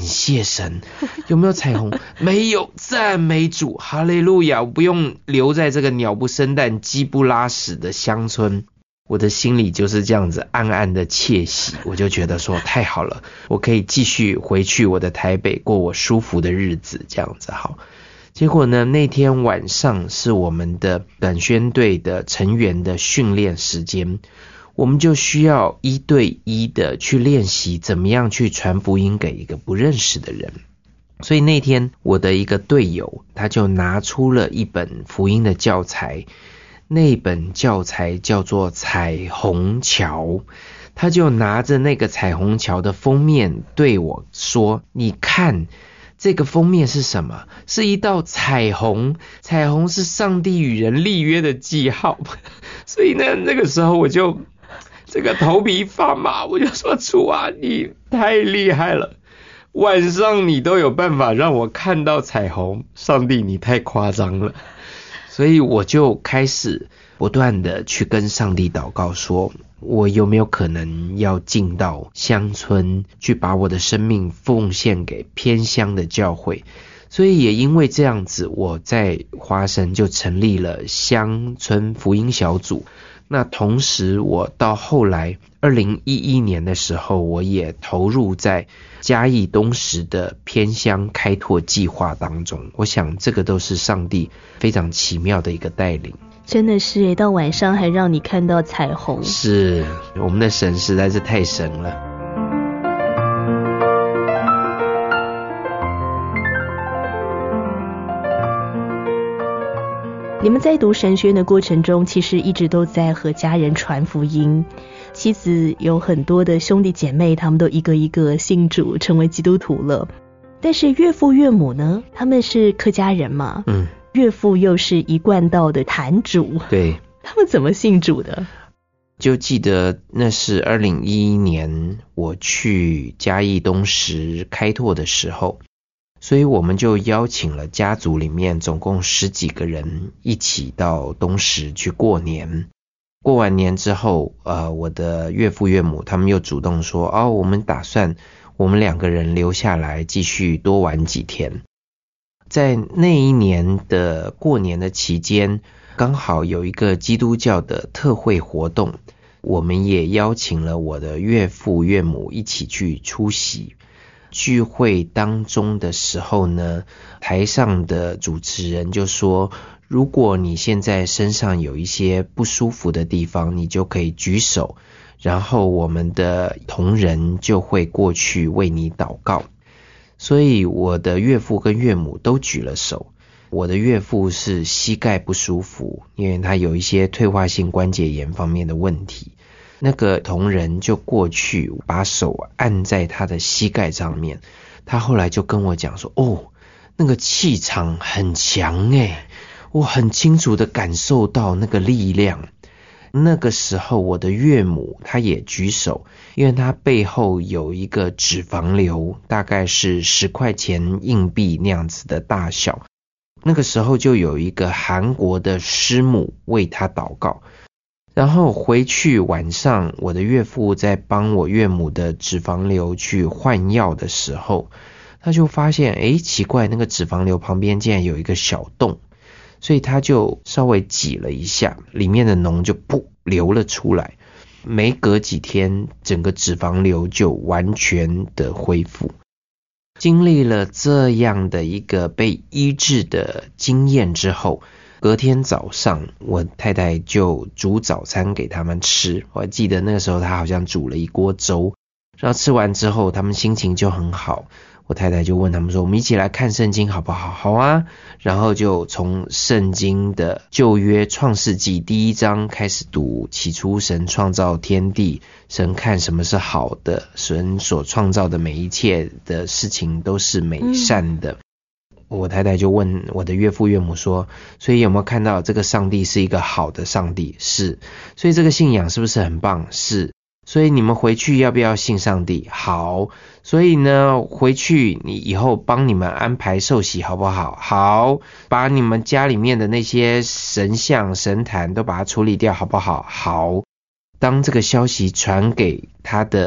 谢神，有没有彩虹？没有，赞美主，哈利路亚，我不用留在这个鸟不生蛋鸡不拉屎的乡村。我的心里就是这样子暗暗的窃喜，我就觉得说太好了，我可以继续回去我的台北过我舒服的日子，这样子好。结果呢，那天晚上是我们的短宣队的成员的训练时间，我们就需要1对1的去练习怎么样去传福音给一个不认识的人。所以那天我的一个队友他就拿出了一本福音的教材，那本教材叫做彩虹桥，他就拿着那个彩虹桥的封面对我说，你看这个封面是什么？是一道彩虹，彩虹是上帝与人立约的记号。所以呢，那个时候我就这个头皮发麻，我就说，主啊，你太厉害了，晚上你都有办法让我看到彩虹，上帝你太夸张了。所以我就开始不断的去跟上帝祷告说，我有没有可能要进到乡村去把我的生命奉献给偏乡的教会。所以也因为这样子，我在华神就成立了乡村福音小组。那同时我到后来2011年的时候，我也投入在嘉义东石的偏乡开拓计划当中。我想这个都是上帝非常奇妙的一个带领。 真的是耶，到晚上还让你看到彩虹。 是，我们的神实在是太神了。 你们在读神学院的过程中，其实一直都在和家人传福音。妻子有很多的兄弟姐妹，他们都一个一个信主，成为基督徒了。但是岳父岳母呢，他们是客家人嘛，岳父又是一贯道的坛主， 对， 他们怎么信主的？ 就记得那是2011年我去嘉义东石开拓的时候，所以我们就邀请了家族里面总共10几个人一起到东石去过年。过完年之后，我的岳父岳母他们又主动说，我们打算我们2个人留下来继续多玩几天。在那一年的过年的期间，刚好有一个基督教的特会活动，我们也邀请了我的岳父岳母一起去出席。聚会当中的时候呢，台上的主持人就说，如果你现在身上有一些不舒服的地方，你就可以举手，然后我们的同仁就会过去为你祷告。所以我的岳父跟岳母都举了手。我的岳父是膝盖不舒服，因为他有一些退化性关节炎方面的问题。那个同仁就过去把手按在他的膝盖上面，他后来就跟我讲说，那个气场很强我很清楚的感受到那个力量。那个时候我的岳母她也举手，因为她背后有一个脂肪瘤，大概是10块钱硬币那样子的大小。那个时候就有一个韩国的师母为她祷告。然后回去晚上，我的岳父在帮我岳母的脂肪瘤去换药的时候，他就发现奇怪，那个脂肪瘤旁边竟然有一个小洞，所以他就稍微挤了一下，里面的脓就流了出来。没隔几天，整个脂肪瘤就完全的恢复。经历了这样的一个被医治的经验之后，隔天早上我太太就煮早餐给他们吃。我还记得那个时候她好像煮了一锅粥，然后吃完之后他们心情就很好。我太太就问他们说，我们一起来看圣经好不好？好啊。然后就从圣经的旧约创世纪第1章开始读，起初神创造天地，神看什么是好的，神所创造的每一切的事情都是美善的。我太太就问我的岳父岳母说，所以有没有看到这个上帝是一个好的上帝？是。所以这个信仰是不是很棒？是。所以你们回去要不要信上帝？好。所以呢，回去你以后帮你们安排受洗好不好？好。把你们家里面的那些神像神坛都把它处理掉好不好？好。当这个消息传给他的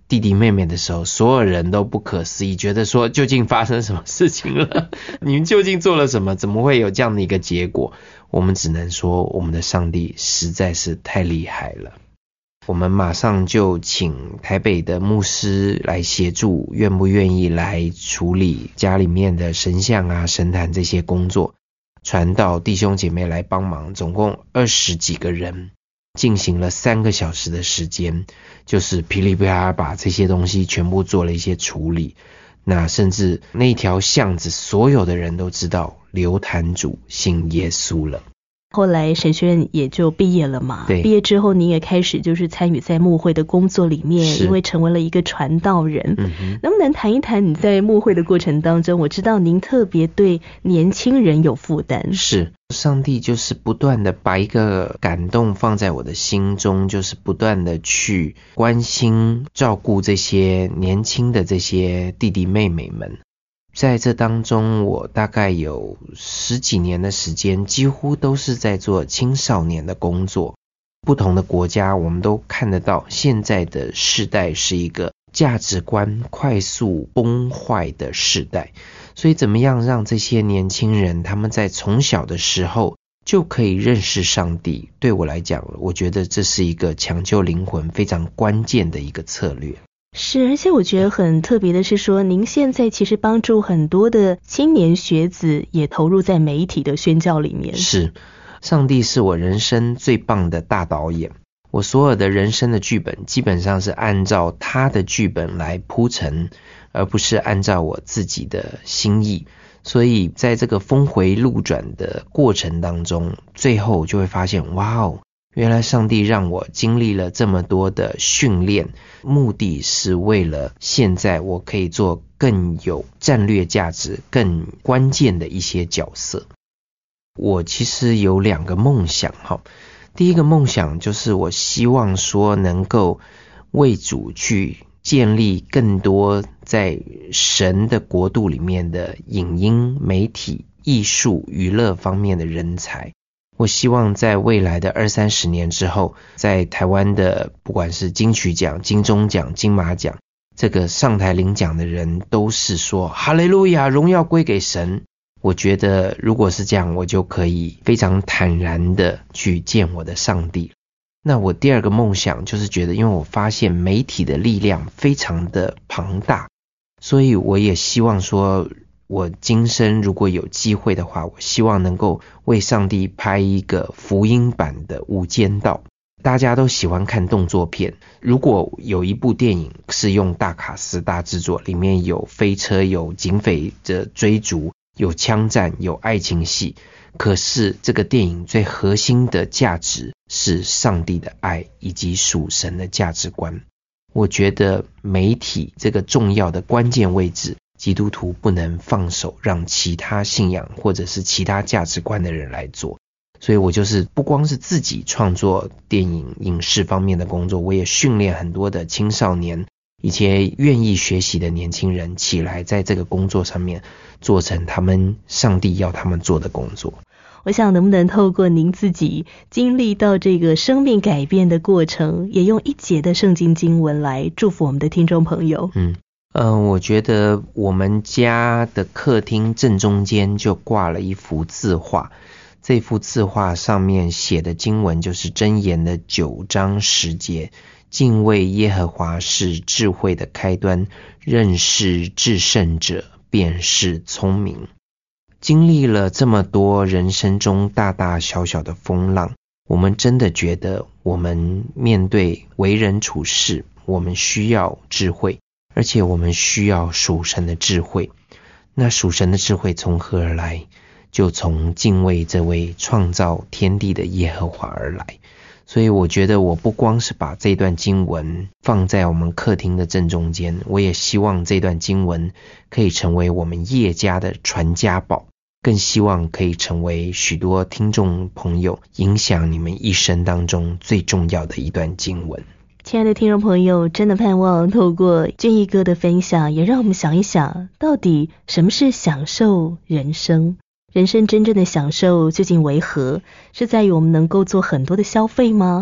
弟弟妹妹的时候，所有人都不可思议，觉得说究竟发生什么事情了？你们究竟做了什么？怎么会有这样的一个结果？我们只能说我们的上帝实在是太厉害了。我们马上就请台北的牧师来协助，愿不愿意来处理家里面的神像啊、神坛这些工作，传道弟兄姐妹来帮忙，总共20几个人进行了3个小时的时间，就是噼里啪啦把这些东西全部做了一些处理。那甚至那条巷子所有的人都知道刘坛主信耶稣了。 后来神学院也就毕业了嘛， 对， 毕业之后你也开始就是参与在牧会的工作里面，因为成为了一个传道人。能不能谈一谈你在牧会的过程当中，我知道您特别对年轻人有负担。 是，上帝就是不断的把一个感动放在我的心中，就是不断的去关心照顾这些年轻的这些弟弟妹妹们。在这当中，我大概有10几年的时间，几乎都是在做青少年的工作。不同的国家，我们都看得到，现在的世代是一个价值观快速崩坏的世代。所以怎么样让这些年轻人，他们在从小的时候就可以认识上帝，对我来讲，我觉得这是一个抢救灵魂非常关键的一个策略。 是，而且我觉得很特别的是说，您现在其实帮助很多的青年学子也投入在媒体的宣教里面。 是，上帝是我人生最棒的大导演，我所有的人生的剧本基本上是按照他的剧本来铺陈，而不是按照我自己的心意。所以在这个峰回路转的过程当中，最后就会发现，哇哦，原来上帝让我经历了这么多的训练，目的是为了现在我可以做更有战略价值、更关键的一些角色。我其实有2个梦想。第一个梦想就是我希望说能够为主去建立更多在神的国度里面的影音、媒体、艺术、娱乐方面的人才。我希望在未来的20-30年之后，在台湾的不管是金曲奖、金钟奖、金马奖，这个上台领奖的人都是说哈利路亚，荣耀归给神。我觉得如果是这样，我就可以非常坦然的去见我的上帝。那我第2个梦想就是觉得，因为我发现媒体的力量非常的庞大，所以我也希望说，我今生如果有机会的话，我希望能够为上帝拍一个福音版的《无间道》。大家都喜欢看动作片，如果有一部电影是用大卡司、大制作，里面有飞车、有警匪的追逐、有枪战、有爱情戏，可是这个电影最核心的价值是上帝的爱以及属神的价值观。我觉得媒体这个重要的关键位置，基督徒不能放手让其他信仰或者是其他价值观的人来做。所以我就是不光是自己创作电影、影视方面的工作，我也训练很多的青少年，一些愿意学习的年轻人起来，在这个工作上面做成他们上帝要他们做的工作。 我想能不能透过您自己经历到这个生命改变的过程，也用1节的圣经经文来祝福我们的听众朋友。 我觉得我们家的客厅正中间就挂了一幅字画，这幅字画上面写的经文就是箴言的9章10节，敬畏耶和华是智慧的开端，认识至圣者便是聪明。经历了这么多人生中大大小小的风浪，我们真的觉得我们面对为人处事，我们需要智慧，而且我们需要属神的智慧。那属神的智慧从何而来？就从敬畏这位创造天地的耶和华而来。所以我觉得我不光是把这段经文放在我们客厅的正中间，我也希望这段经文可以成为我们叶家的传家宝，更希望可以成为许多听众朋友影响你们一生当中最重要的一段经文。 亲爱的听众朋友，真的盼望透过俊逸哥的分享，也让我们想一想，到底什么是享受人生？人生真正的享受究竟为何？是在于我们能够做很多的消费吗？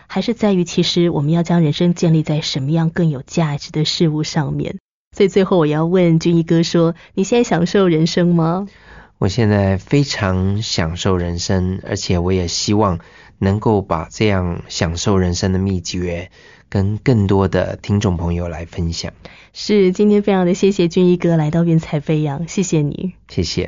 还是在于其实我们要将人生建立在什么样更有价值的事物上面。所以最后我要问俊逸哥说，你现在享受人生吗？ 我现在非常享受人生，而且我也希望能够把这样享受人生的秘诀跟更多的听众朋友来分享。 是，今天非常的谢谢俊逸哥来到云彩飞扬，谢谢你。 谢谢。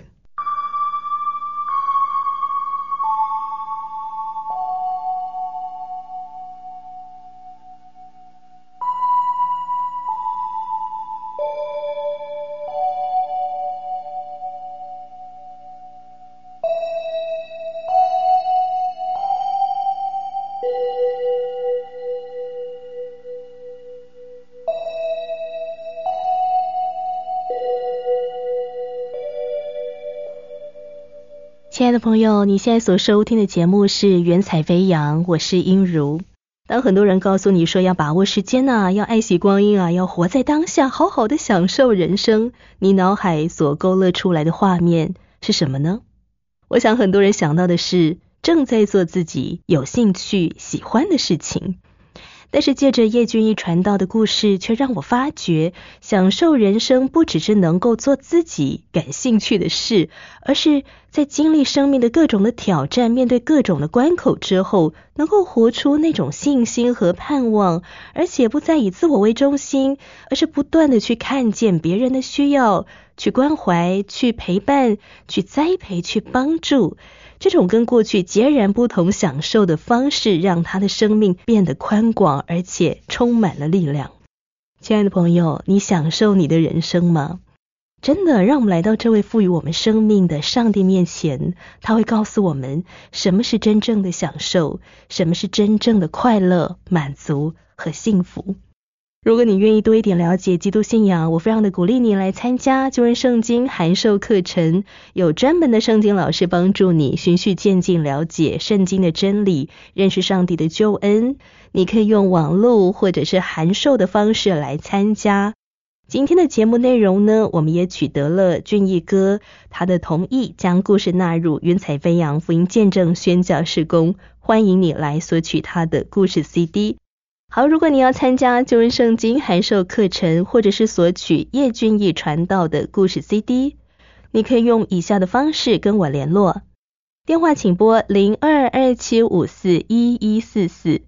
亲爱的朋友，你现在所收听的节目是云彩飞扬，我是英如。当很多人告诉你说要把握时间啊，要爱惜光阴啊，要活在当下，好好的享受人生，你脑海所勾勒出来的画面是什么呢？我想很多人想到的是正在做自己有兴趣喜欢的事情。但是借着叶俊逸传道的故事，却让我发觉享受人生不只是能够做自己感兴趣的事，而是在经历生命的各种的挑战，面对各种的关口之后，能够活出那种信心和盼望，而且不再以自我为中心，而是不断的去看见别人的需要，去关怀，去陪伴，去栽培，去帮助。这种跟过去截然不同享受的方式，让他的生命变得宽广，而且充满了力量。亲爱的朋友，你享受你的人生吗？真的，让我们来到这位赋予我们生命的上帝面前，他会告诉我们什么是真正的享受，什么是真正的快乐、满足和幸福。如果你愿意多一点了解基督信仰，我非常的鼓励你来参加救恩圣经函授课程，有专门的圣经老师帮助你循序渐进了解圣经的真理，认识上帝的救恩。你可以用网络或者是函授的方式来参加。今天的节目内容呢，我们也取得了俊逸哥他的同意，将故事纳入云彩飞扬福音见证宣教事工，欢迎你来索取他的故事 CD。好，如果你要参加救恩圣经函授课程，或者是索取叶俊逸传道的故事 CD， 你可以用以下的方式跟我联络。电话请拨0227541144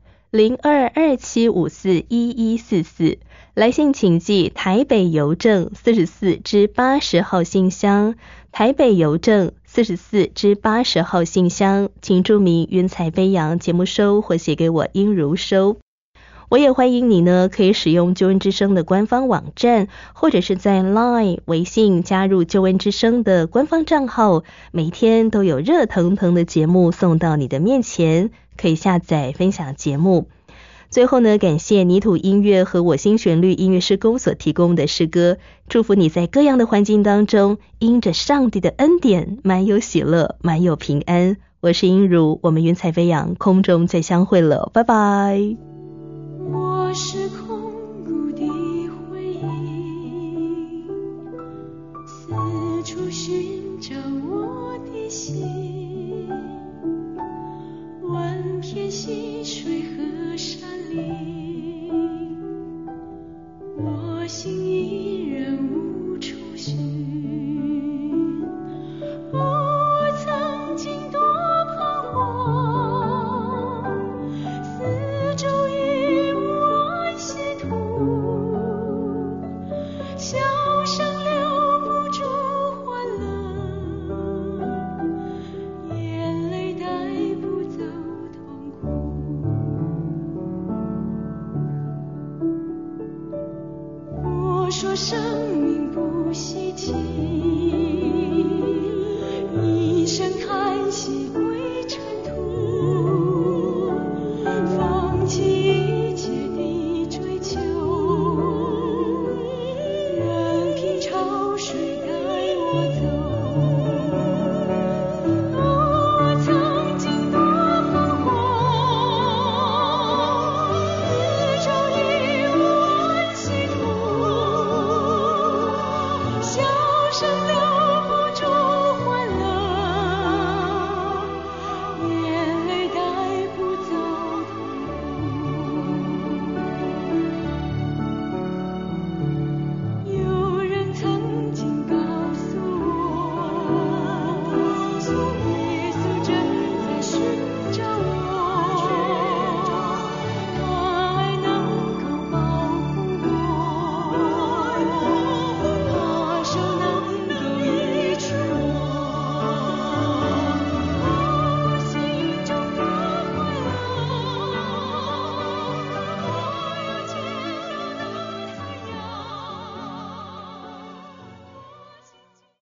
0227541144，来信请寄台北邮政44支80号信箱，台北邮政44支80号信箱，请注明云彩飞扬节目收，或写给我英如收。我也欢迎你呢，可以使用救恩之声的官方网站，或者是在 LINE 微信加入救恩之声的官方账号，每天都有热腾腾的节目送到你的面前，可以下载分享节目。最后呢，感谢泥土音乐和我心旋律音乐事工所提供的诗歌，祝福你在各样的环境当中，因着上帝的恩典，满有喜乐，满有平安。我是英如，我们云彩飞扬空中再相会了，拜拜。 我是空谷的回忆，四处寻找我的心，万片溪水和山林，我心依然无处寻。我曾经多彷徨，四周已无安息土，笑声留不住欢乐，眼泪带不走痛苦。我说生命不稀奇，一声叹息归尘土，放弃一切的追求，任凭潮水带我走。我曾经多彷徨，四周已无安息土，笑声留